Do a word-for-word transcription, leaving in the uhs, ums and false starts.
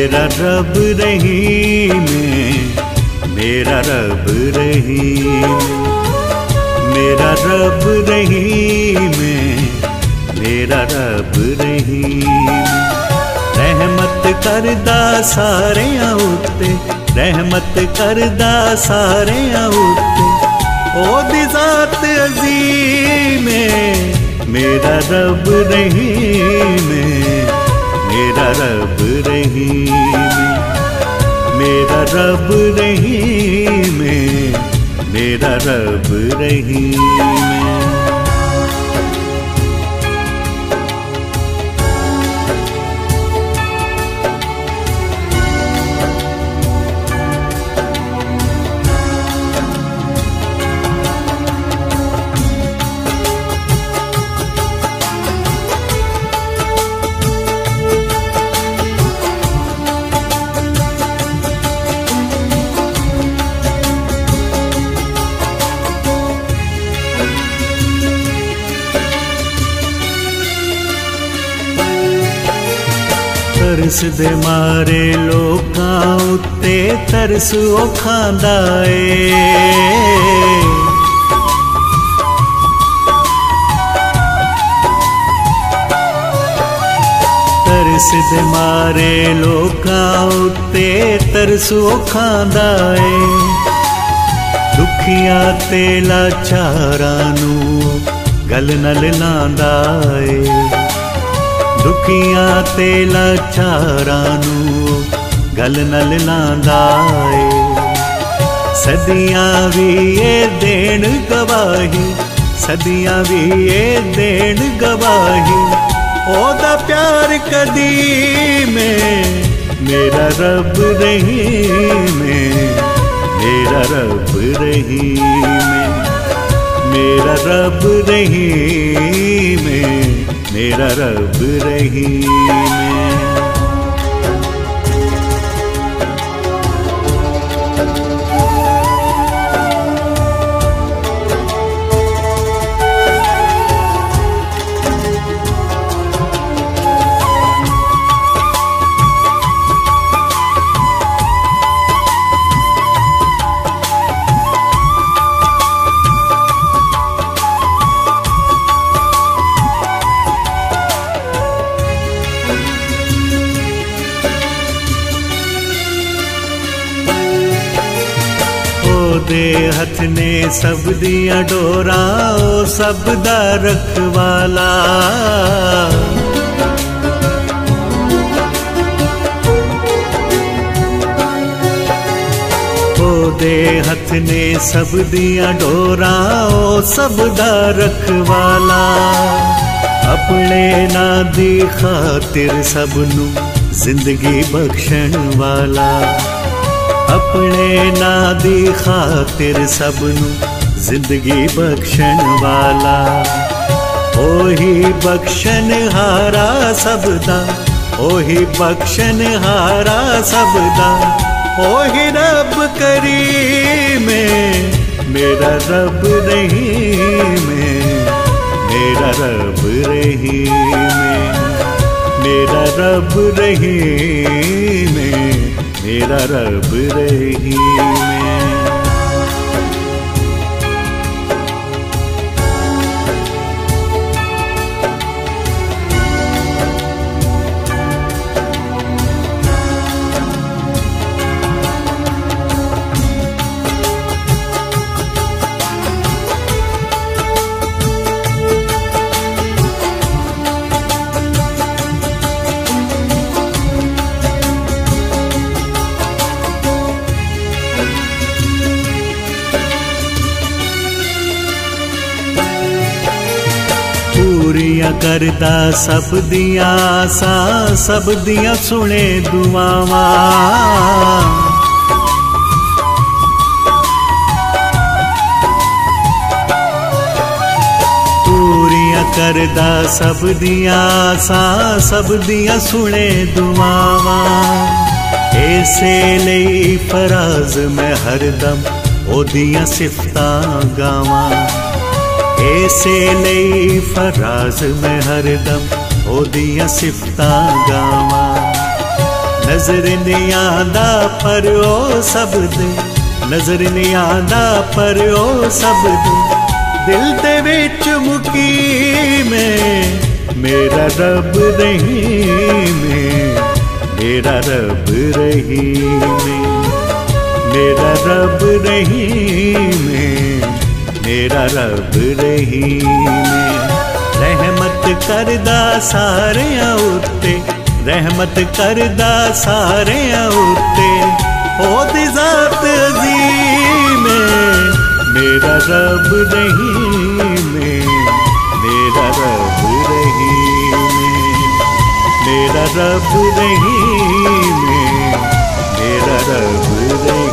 मेरा रब रहीम है, मेरा रब रहीम, मेरा रब रहीम है, मेरा रब रहीम। रहमत करदा सारेयां उत्ते, रहमत करदा सारेयां उत्ते, ओदी जात अजीम है। मेरा रब रहीम है, मेरा रब रहीम, मेरा रब रहीम है, मेरा रब रहीम। तरस दे मारे लोकां उत्ते तरस ओ खांदा ए। तरस दे मारे लोकां उत्ते तरस ओ खांदा ए। दुखियां ते लाचारां नूं गल नाल लांदा ए। दुखियां ते लाचारां नूं गल नाल लांदा ए। सदियां भी ये देन गवाही, सदियां भी ये देन गवाही, ओदा प्यार कदीम है। मेरा रब रहीम है, मेरा रब रहीम, मेरा रब रहीम है, मेरा रब रहीम। दे हथ ने सब दिया डोरा, ओ सब दा रखवाला। ओ दे हथ ने सब दिया डोरा, ओ सब दा रखवाला। अपने ना दी खातिर सबनू जिंदगी बख्शण वाला। अपने ना दी खातिर सबनू जिंदगी बख्शण वाला। ओही बख्शण हारा सबदा, ओही बख्शण हारा सबदा, ओही रब करीम है। मेरा रब रहीम है, मेरा रब रहीम, मेरा रब रहीम है, मेरा रब रहीम। पूरियां करदा सब दियां आसां, सब दियां सुने दुआवां। पूरियां करदा सब दियां आसां, सब दियां सुने दुआवां। ऐसे लई फराज मैं हरदम ओदियां सिफतां गावां। ऐसे लई फराज मैं हरदम ओदियां सिफतां गावां। नजर नहीं आंदा पर ओ सब दे, नजर नहीं आंदा पर ओ सब दे, दिल दे विच मुकीम है मेरा रब रहीम है, मेरा रब रहीम है, मेरा रब रहीम है, मेरा रब रहीम है। रहमत करदा सारियां उत्ते, रहमत करदा सारियां उत्ते, ओदी जात अजीम है मेरा रब रहीम है, मेरा रब रहीम है, मेरा रब रहीम है, मेरा रब रहीम।